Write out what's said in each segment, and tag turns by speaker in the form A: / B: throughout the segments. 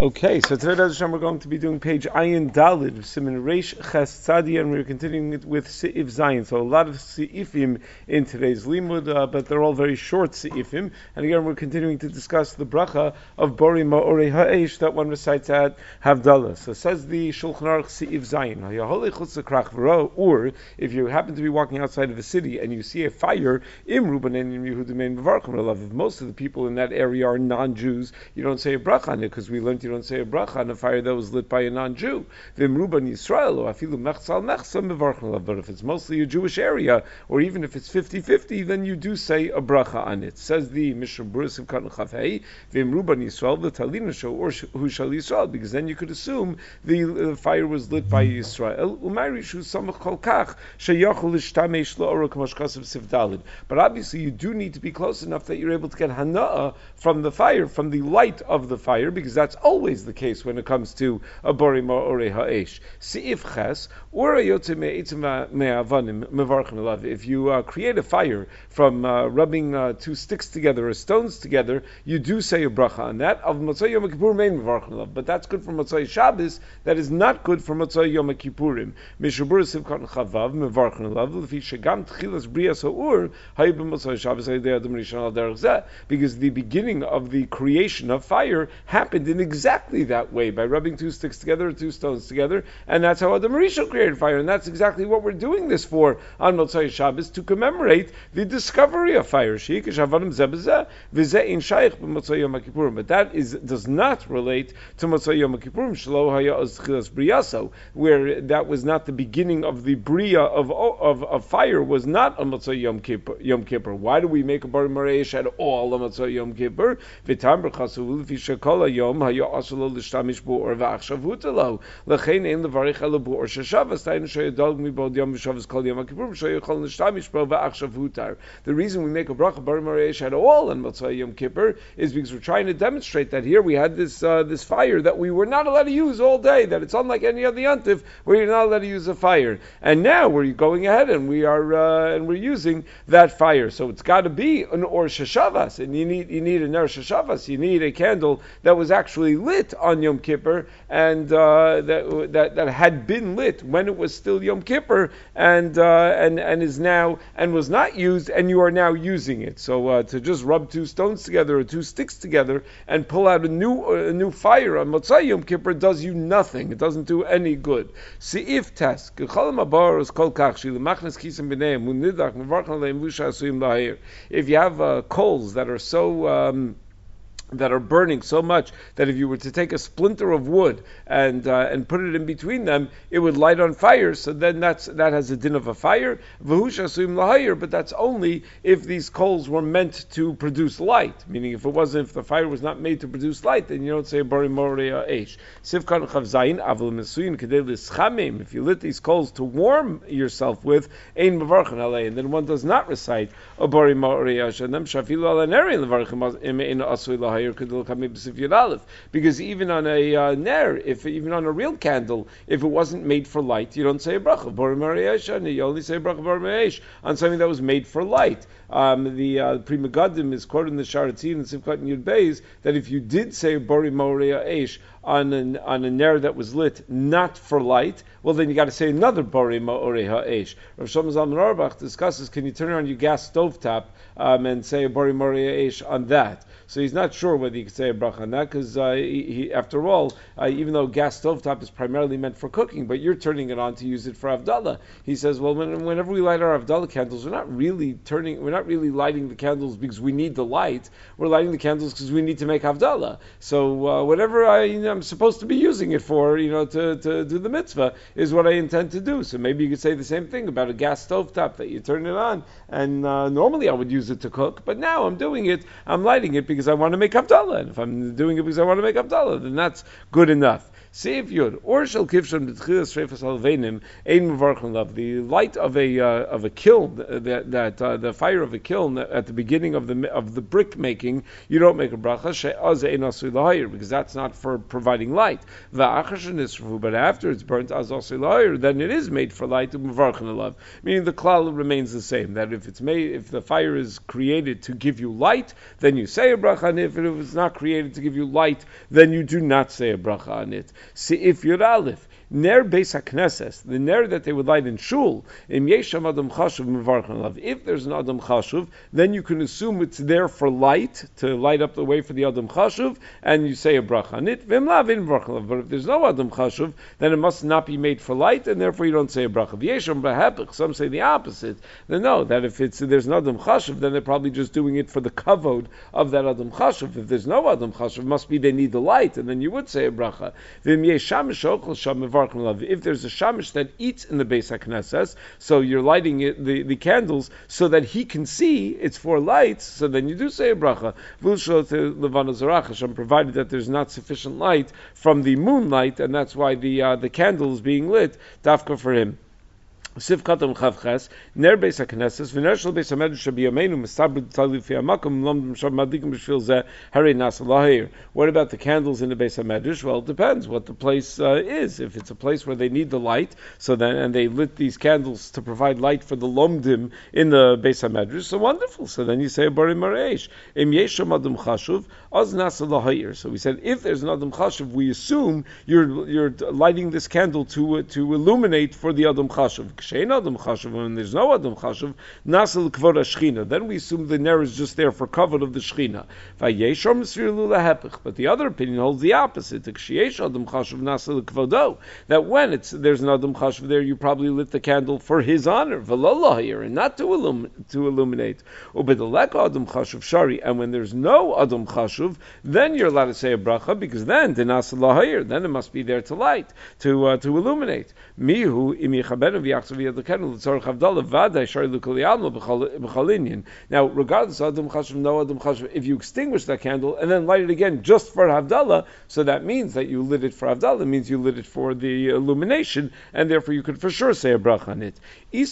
A: Okay, so today, Bez Hashem, we're going to be doing page Ayin Dalid, Siman Reish Ches Tzadi, and we're continuing it with Seif Zayin. So a lot of Seifim in today's Limud, but they're all very short Seifim. And again, we're continuing to discuss the bracha of Bori Ma'orei Ha'esh that one recites at Havdalah. So says the Shulchan Aruch Seif Zayin, or if you happen to be walking outside of a city and you see a fire, Im Rubanen Yehudim Mevarchim, if most of the people in that area are non-Jews, you don't say a bracha on it, because we learned you don't say a bracha on a fire that was lit by a non-Jew. But if it's mostly a Jewish area, or even if it's 50-50, then you do say a bracha on it. Says the Mishnah Berurah Simchat Chafei, V'imruban Yisrael v'talina sho or hu shal Yisrael, because then you could assume the fire was lit by Yisrael. But obviously you do need to be close enough that you're able to get hana'ah from the fire, from the light of the fire, because that's always the case when it comes to a bori ma'orei ha'esh. Seif ches, or yotze me'etzim me'avanim mevarchim elav. If you create a fire from rubbing two sticks together or stones together, you do say a bracha on that. Of Motzei Yom Kippur mein mevarchim elav, but that's good for Motzei Shabbos. That is not good for Motzei Yom Kippurim. Mishnah Berurah Simchat Chavav mevarchim elav lefi shegam tchilas brias ha'ur hayu b'Motzei Shabbos hayidei adam rishon al derech zeh, because the beginning of the creation of fire happened in exactly that way, by rubbing two sticks together or two stones together, and that's how Adam Rishon created fire, and that's exactly what we're doing this for on Motzei Shabbos, to commemorate the discovery of fire. But that does not relate to Motzei Yom Kippurim, where that was not the beginning of the bria of fire, was not on Motzei Yom Kippur. Why do we make a Bar Mareish at all on Motzei Yom Kippur? Yom also l'shtamish bo'or v'achshav hutalo l'chein ein levarich elo bo'or sheshavas tayin sheyadol mibod yom v'shavas kol yom kippurim sheyachol l'shtamish bo v'achshav hutar. The reason we make a bracha bar mareish at all on Motzei Yom Kippur is because we're trying to demonstrate that here we had this fire that we were not allowed to use all day, that it's unlike any other yantiv where you're not allowed to use a fire, and now we're going ahead and we're using that fire. So it's got to be an or sheshavas, and you need an or sheshavas, you need a candle that was actually lit on Yom Kippur, and that had been lit when it was still Yom Kippur, and is now, and was not used, and you are now using it. So to just rub two stones together or two sticks together and pull out a new fire on Motzei Yom Kippur does you nothing. It doesn't do any good. Seif tes if you have coals that are so that are burning so much that if you were to take a splinter of wood and put it in between them, it would light on fire. So then that has a din of a fire. But that's only if these coals were meant to produce light. Meaning, if the fire was not made to produce light, then you don't say bori ma'orei ha'esh. If you lit these coals to warm yourself with, ein mevarchen alei, and then one does not recite a bori ma'orei ha'esh. Because even on a ner, even on a real candle, if it wasn't made for light, you don't say a bracha bori ma'orei ha'esh, and you only say a bracha bori ma'orei ha'esh on something that was made for light. The Pri Megadim is quoted in the Sharatzin and Simchat and Yud Beis that if you did say bori ma'orei ha'esh on a ner that was lit not for light, well then you got to say another bori ma'orei ha'esh. Rav Shlomo Zalman Auerbach discusses, can you turn on your gas stovetop and say a bori ma'orei ha'esh on that? So he's not sure whether you could say a bracha on that, because after all, even though gas stovetop is primarily meant for cooking, but you're turning it on to use it for Havdalah. He says, well, whenever we light our Havdalah candles, we're not really lighting the candles because we need the light. We're lighting the candles because we need to make Havdalah. So whatever I'm supposed to be using it for, to do the mitzvah, is what I intend to do. So maybe you could say the same thing about a gas stovetop, that you turn it on, and normally I would use it to cook, but now I'm lighting it because I want to make Havdalah, and if I'm doing it because I want to make Havdalah, then that's good enough. Seif Yud, or shel kivshon b'tchilas shreifas alveinim ein mevarchen lav. The light of a kiln, the fire of a kiln at the beginning of the brick making, you don't make a bracha she'az ein asui lahayir, because that's not for providing light. Va'achar shenisrafu, but after it's burnt az asui lahayir, then it is made for light, mevarchen lav. Meaning the klal remains the same, that if the fire is created to give you light, then you say a bracha, and if it it was not created to give you light, then you do not say a bracha on it. See, if you're Aleph, Ner Beis HaKnesses, the Ner that they would light in Shul, Im Yesham Adam Chashuv Mevarchan Lav. If there's an Adam Chashuv, then you can assume it's there for light, to light up the way for the Adam Chashuv, and you say a bracha on it. Vim Lav in Mevarchan Lav. But if there's no Adam Chashuv, then it must not be made for light, and therefore you don't say a bracha. Yesham Behepich, some say the opposite. Then no, that if there's an Adam Chashuv, then they're probably just doing it for the kavod of that Adam Chashuv. If there's no Adam Chashuv, it must be they need the light, and then you would say a bracha. Vim Yesham Shokal Sham Mevarchan. If there's a shamish that eats in the Beis HaKnesses, so you're lighting it, the candles so that he can see, it's for lights, so then you do say a bracha. Provided that there's not sufficient light from the moonlight, and that's why the candle is being lit, dafka for him. Sivkatam Chavches, Ner Beis HaKnesses, V'ner Shel Beis HaMedrash B'Yameinu, Mistabrid Tzali Fi HaMakom, Lomdim Sham Madikim B'Shvil Zeh, Harei Nasa Lahir. What about the candles in the Beis HaMedrash? Well, it depends what the place is. If it's a place where they need the light, so then, and they lit these candles to provide light for the Lomdim in the Beis HaMedrash, so wonderful. So then you say, Bari Mareish, Im Yesham Adam Chashuv, Oz Nasa Lahir. So we said, if there's an Adam Chashuv, we assume you're lighting this candle to illuminate for the Adam Chashuv. Adam Chashuv, when there's no Adam Chashuv, Nasal Kvod Shechina. Then we assume the ner is just there for kavod of the Shechina. But the other opinion holds the opposite. Adam Chashuv Nasal Kvodo. That when there's an Adam Chashuv there, you probably lit the candle for his honor, V'lo and not to illuminate. Adam Chashuv Shari. And when there's no Adam Chashuv, then you're allowed to say a bracha, because then then it must be there to light, to illuminate. Mihu imi chabenu now, regardless of Adam Chashuv, no Adam Chashuv, if you extinguish that candle and then light it again just for Havdalah, so that means that you lit it for Havdalah, it means you lit it for the illumination, and therefore you could for sure say a bracha on it.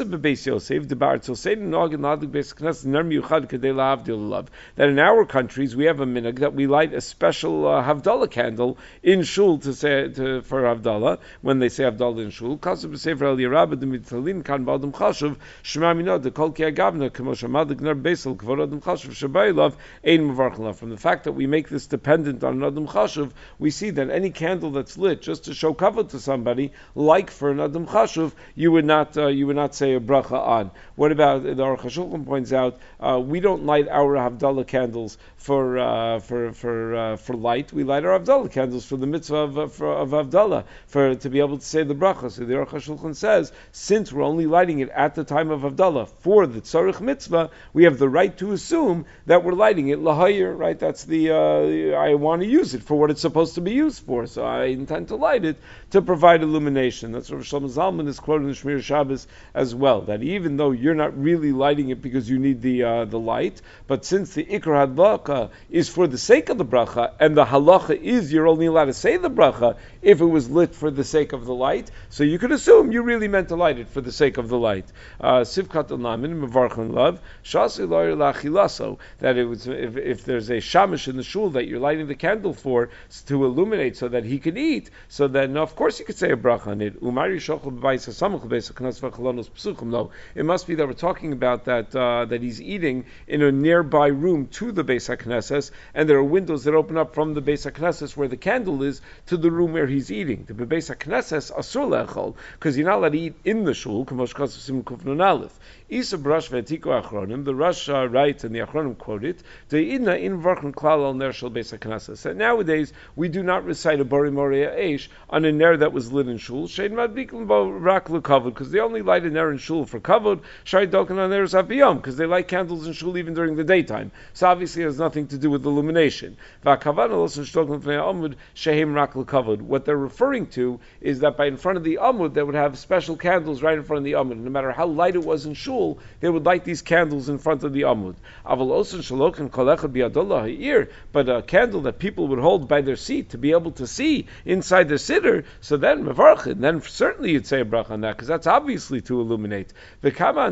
A: That in our countries we have a minhag that we light a special Havdalah candle in Shul for Havdalah, when they say Havdalah in Shul. Kan b'adam chashuv shema minod the kol ki agavna k'mo shamadik ner beisel k'vod adam chashuv shabaylav ein mevarchen lav. From the fact that we make this dependent on an adam chashuv, we see that any candle that's lit just to show kavod to somebody, like for an adam chashuv, you would not say a bracha on. What about the Aruch HaShulchan points out? We don't light our Havdalah candles for light. We light our Havdalah candles for the mitzvah of Havdalah, to be able to say the bracha. So the Aruch HaShulchan says, since we're only lighting it at the time of Havdalah for the tzarich mitzvah, we have the right to assume that we're lighting it lahayir, right? That's I want to use it for what it's supposed to be used for, so I intend to light it to provide illumination. That's what Shlomo Zalman is quoted in Shmir Shabbos as well, that even though you're not really lighting it because you need the light, but since the ikar hadlacha is for the sake of the bracha, and the halacha is you're only allowed to say the bracha if it was lit for the sake of the light, so you could assume you really meant to light it for the sake of the light. Sivkat al-namin, mevarchan lav, shasi loyer lachilaso, that it was, if there's a shamish in the shul that you're lighting the candle for, to illuminate so that he can eat, so then of course you could say a bracha on it. No, it must be that we're talking about that he's eating in a nearby room to the Beis HaKnesses, and there are windows that open up from the Beis HaKnesses where the candle is to the room where he's eating. The Beis HaKnesses asur le'echol, because you're not allowed to eat in the shul. Isa Brash V'Etiko Achronim, the Rosh writes and the Achronim quote it, De'idna in Varchan Klal al Ner Shel Beis HaKnesses. That nowadays we do not recite a Bari Moria Eish on a ner that was lit in shul. Shein Madbikim Bo Rak L'Kavod, because they only light a ner in shul for kavod. Shai Dokan on Neres Aviyom, because they light candles in shul even during the daytime. So obviously it has nothing to do with illumination. V'Akavan Los Shtokan Fnei Amud Shehem Rak L'Kavod. What they're referring to is that by in front of the Amud they would have special candles right in front of the Amud. No matter how light it was in shul, they would light these candles in front of the Amud. But a candle that people would hold by their seat to be able to see inside the siddur, so then mevarchin, then certainly you'd say a bracha on that, because that's obviously to illuminate. He says a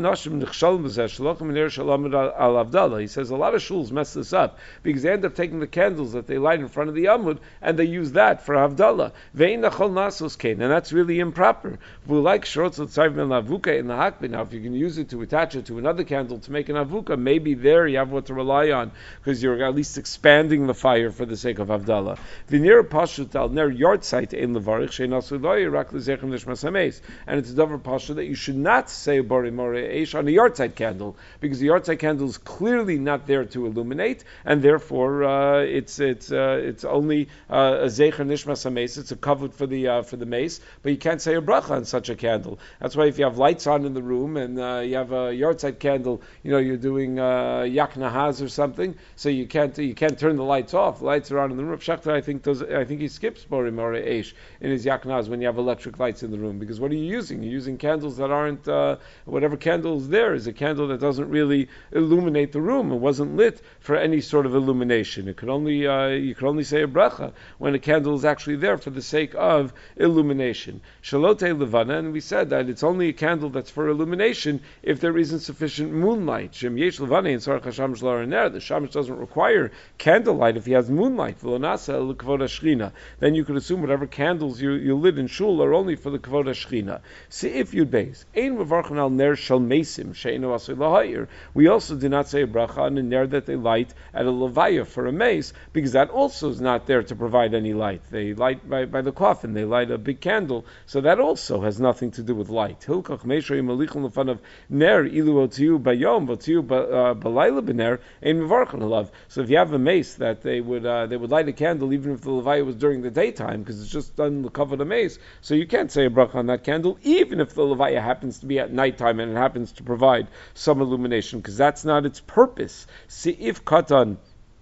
A: lot of shuls mess this up, because they end up taking the candles that they light in front of the Amud, and they use that for Havdalah. And that's really improper. Like Shorot avuka in the hakbin. Now, if you can use it to attach it to another candle to make an avuka, maybe there you have what to rely on because you're at least expanding the fire for the sake of Havdalah. V'nir pashut al ner yartzeit ein levarich she'nasu loy rak lezechem nishmas hameis. And it's a davar pashut that you should not say bori morei eish on a yartzeit candle because the yartzeit candle is clearly not there to illuminate, and therefore it's only a zecher nishmas hameis. It's a kavod for the mace, but you can't say a bracha on such a candle. That's why if you have lights on in the room and you have a yartzeit candle, you're doing yak nahaz or something, so you can't turn the lights off. The lights are on in the room. Shachter, I think he skips bori morei eish in his yak nahaz when you have electric lights in the room, because what are you using? You're using candles that aren't whatever candle is there is a candle that doesn't really illuminate the room. It wasn't lit for any sort of illumination. It could only you could only say a bracha when a candle is actually there for the sake of illumination. Shalote levana, and we said that it's only a candle that's for illumination if there isn't sufficient moonlight. Shem yesh levana in sarach hashamash laraner. The shamash doesn't require candlelight if he has moonlight. V'lonasa l'kvod hashchina. Then you could assume whatever candles you lit in shul are only for the kvod hashchina. See if you'd base. Ein mevarchen al ner shel mesim she'enu asur lahayir. We also do not say a bracha on a ner that they light at a levaya for a mace, because that also is not there to provide any light. They light by the coffin. They light a big candle, so that also has nothing to do with light. Hilkach meishoy malichon lefan of ner ilu otiu bayom otiu balayla bener ein mevarchen alav. So if you have a mace that they would light a candle even if the levaya was during the daytime, because it's just done to cover the mace, so you can't say a bracha on that candle even if the levaya happens to be at nighttime and it happens to provide some illumination, because that's not its purpose. See if katan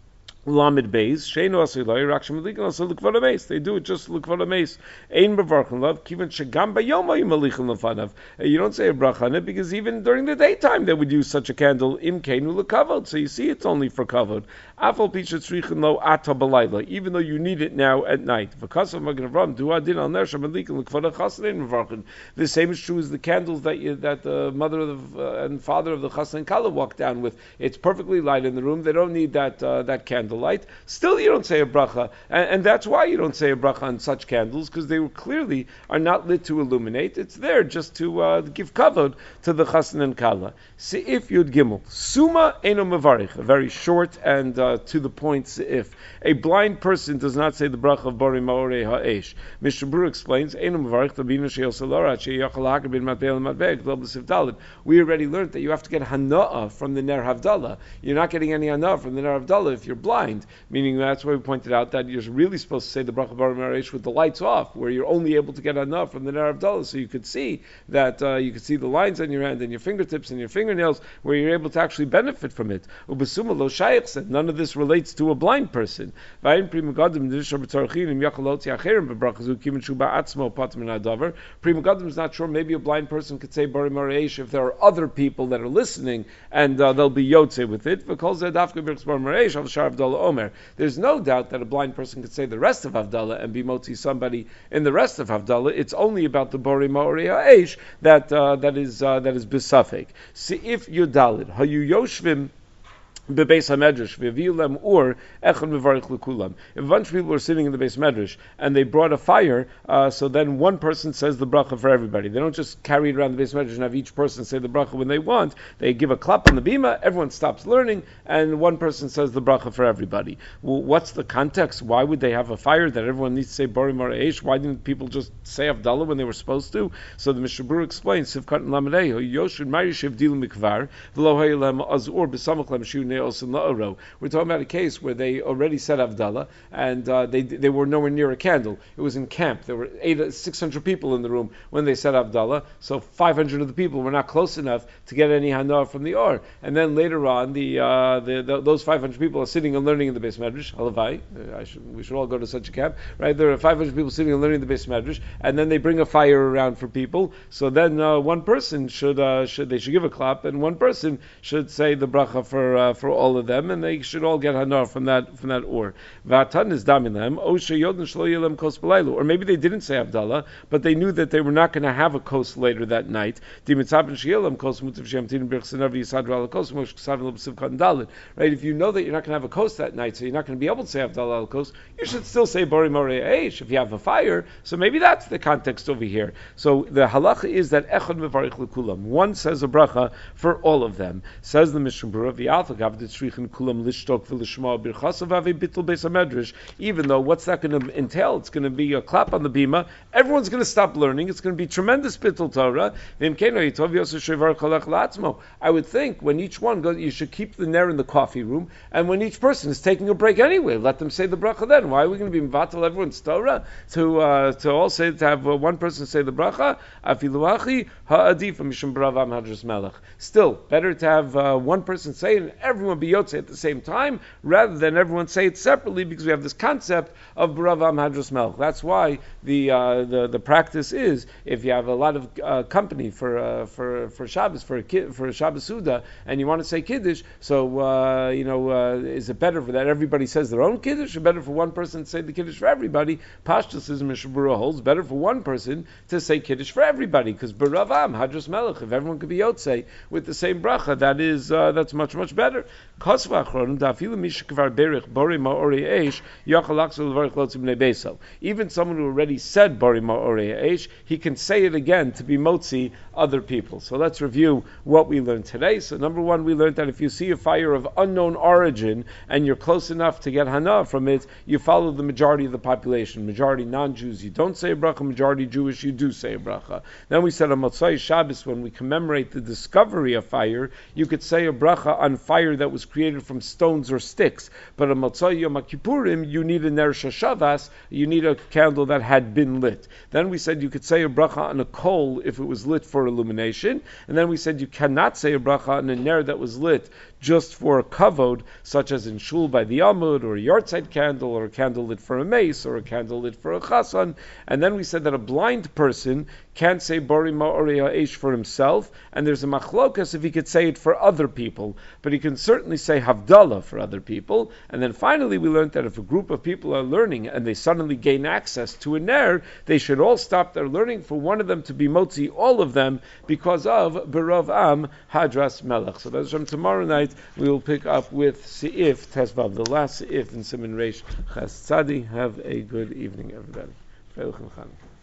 A: Lamed Beis, Sheinu Asilai, Rakshim Malikan, also Lukvada Mace. They do it just Lukvada Mace. Ein Bevarchen Love, Kivan Shagam Bayom Ayim Malichan Lefanav. You don't say a bracha on it because even during the daytime they would use such a candle, Im Keinu Lekavod. So you see it's only for kavod. Afal Pishat Srichin Lo Ata Balayla, even though you need it now at night. V'kasav Magen Avram, Du Adin Al Ner Shamalikan Lukvada Chassan Ein Bevarchen. The same is true as the candles that the mother and father of the Chassan and Kala walked down with. It's perfectly light in the room. They don't need that candle light. Still, you don't say a bracha, and that's why you don't say a bracha on such candles, because they clearly are not lit to illuminate. It's there just to give kavod to the chassan and kala. Seif Yud Gimel, Suma Eno Mevarich, a very short and to the point seif. A blind person does not say the bracha of Bori Maorei Ha'esh. Mr. Brewer explains, Eno Mevarich, Tabina Sheil Salara, Sheyachal Hakar bin Matbeil Matbeil, Global Sivdalid. We already learned that you have to get hana'ah from the Ner Havdalah. You're not getting any hana'ah from the Ner Havdalah if you're blind. Meaning that's why we pointed out that you're really supposed to say the bracha bar mareish with the lights off, where you're only able to get enough from the ner Havdalah, so you could see that you could see the lines on your hand and your fingertips and your fingernails, where you're able to actually benefit from it. Ubesuma lo shayich said none of this relates to a blind person. Prima Gadim is not sure. Maybe a blind person could say bari mareish if there are other people that are listening and they'll be yotze with it. There's no doubt that a blind person could say the rest of Havdalah and be motzi somebody in the rest of Havdalah. It's only about the Bori Maorei Ha'esh that is besafek. See if Yudalid Hayu Yoshvim Bebeis HaMedrash v'vi'u or echad mevarich l'kulam. If a bunch of people are sitting in the Beis Medrash and they brought a fire, so then one person says the bracha for everybody. They don't just carry it around the Beis Medrash and have each person say the bracha when they want. They give a clap on the bima, everyone stops learning, and one person says the bracha for everybody. Well, what's the context? Why would they have a fire that everyone needs to say Bori Maorei Ha'esh? Why didn't people just say Havdalah when they were supposed to? So the Mishnah Berurah explains, Sivkat and Lamadei, Yoshud Marishiv Dil Mikvar, V'lo Hayilem Azur B'samach Lem Shu we're talking about a case where they already said Havdalah and they were nowhere near a candle. It was in camp. There were 600 people in the room when they said Havdalah, so 500 of the people were not close enough to get any hanah from the or. And then later on, those 500 people are sitting and learning in the Beis Medrash. Halavai, we should all go to such a camp, right? There are 500 people sitting and learning in the Beis Medrash, and then they bring a fire around for people. So then one person should give a clap, and one person should say the bracha for for all of them, and they should all get hana from that or. V'atan is damilem, osha yodin shlo yelem kos b'laylu. Or maybe they didn't say Havdalah, but they knew that they were not going to have a kos later that night. Right? If you know that you're not going to have a kos that night, so you're not going to be able to say Havdalah al kos, you should still say Bori Morei Eish if you have a fire. So maybe that's the context over here. So the halacha is that Echad Mevarich L'Kulam. One says a bracha for all of them. Says the Mishnah Berurah, V'yalta gav d'tzrichin kulam lishtok v'lishma birchasav ave bittul beis hamedrash. Even though what's that going to entail? It's going to be a clap on the bima. Everyone's going to stop learning. It's going to be tremendous bittul Torah. I would think when each one goes, you should keep the ner in the coffee room, and when each person is taking a break anyway, let them say the bracha then. Why are we going to be mevatel everyone's Torah to all say, to have one person say the bracha? Afiluachi ha'adif mishum bravam hadras melech. Still, better to have one person say it and everyone be yotze at the same time, rather than everyone say it separately, because we have this concept of bravam hadras melech. That's why the practice is, if you have a lot of company for Shabbos, for a Shabbos Suda, and you want to say Kiddush, so is it better for that everybody says their own Kiddush, or better for one person to say the Kiddush for everybody? Pashtus is Mishnah Berurah holds better for one person to say Kiddush for everybody, because B'Ravam Hadras Melech, if everyone could be Yotzei with the same bracha, that's much better. Even someone who already said Bori Ma'orei Eish, he can say it again to be motzi other people. So let's review what we learned today. So number one, we learned that if you see a fire of unknown origin and you're close enough to get hana from it, you follow the majority of the population. Majority non-Jews, you don't say a bracha. Majority Jewish, you do say a bracha. Then we said on Motzai Shabbos, when we commemorate the discovery of fire, you could say a bracha on fire that was created from stones or sticks. But on Motzai Yom Kippurim, you need a ner shashavas, you need a candle that had been lit. Then we said you could say a bracha on a coal if it was lit for illumination. And then we said you cannot say a bracha on a ner that was lit just for a kavod, such as in shul by the Amud, or a yahrzeit candle, or a candle lit for a mace, or a candle lit for a chasan. And then we said that a blind person can't say Bori Ma'orei Eish for himself, and there's a machlokas if he could say it for other people, but he can certainly say Havdalah for other people. And then finally we learned that if a group of people are learning and they suddenly gain access to a ner, they should all stop their learning for one of them to be motzi all of them because of B'Rav Am Hadras Melech. So that's from tomorrow night. We will pick up with Seif Tesvav, the last Seif in Siman Reish Ches Tzadi. Have a good evening, everybody.